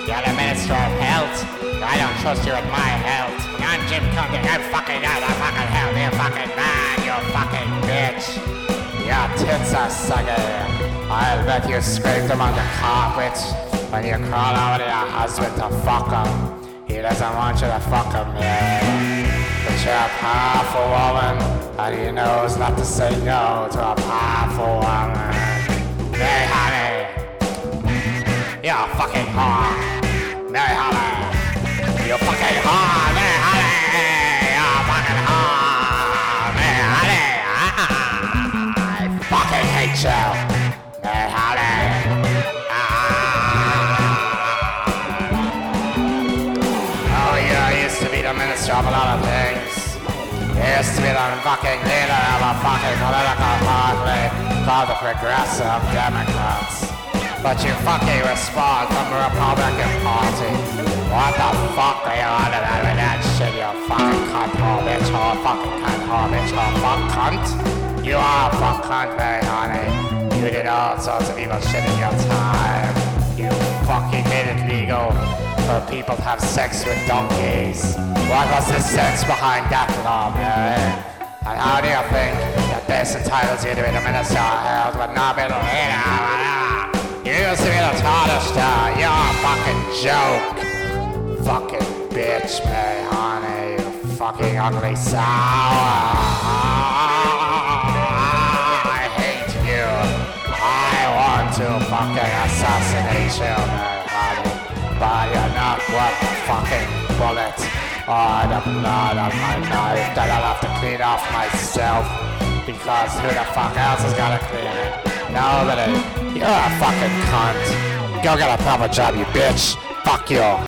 You're the Minister of Health. I don't trust you with my health. I'm Jim Cundy. I'm fucking out of fucking hell. You fucking man. You fucking bitch. Your tits are saggy. I'll bet you scrape them on the carpet when you crawl over to your husband to fuck him. He doesn't want you to fuck him, yeah. But you're a powerful woman, and he knows not to say no to a powerful woman. Mary Holly, you're a fucking whore. Mary Holly, you're fucking whore. Mary Holly, you're a fucking whore. Mary Holly, I fucking hate you. Mary Holly. The minister of a lot of things. He used to be the fucking leader of a fucking political party called the Progressive Democrats. But you fucking respond from the Republican Party. What the fuck are you on about with that shit, you fucking cunt, whore bitch, whore fucking cunt, whore bitch, whore fuck cunt? You are a fuck cunt, Mary Honey. You did all sorts of evil shit in your time. You fucking made it legal for people to have sex with donkeys. What was the sense behind that law, Mary? And how do you think that this entitles you to be the Minister of Health but not be the leader? You used to be the Toddler star. You're a fucking joke. Fucking bitch, Mary Honey. You fucking ugly sour. I hate you. I want to fucking assassinate you, Mary Honey. But you're not worth the fucking bullet or the blood of my knife that I'll have to clean off myself, because who the fuck else is gonna clean it? Nobody. You're a fucking cunt. Go get a proper job, you bitch. Fuck you.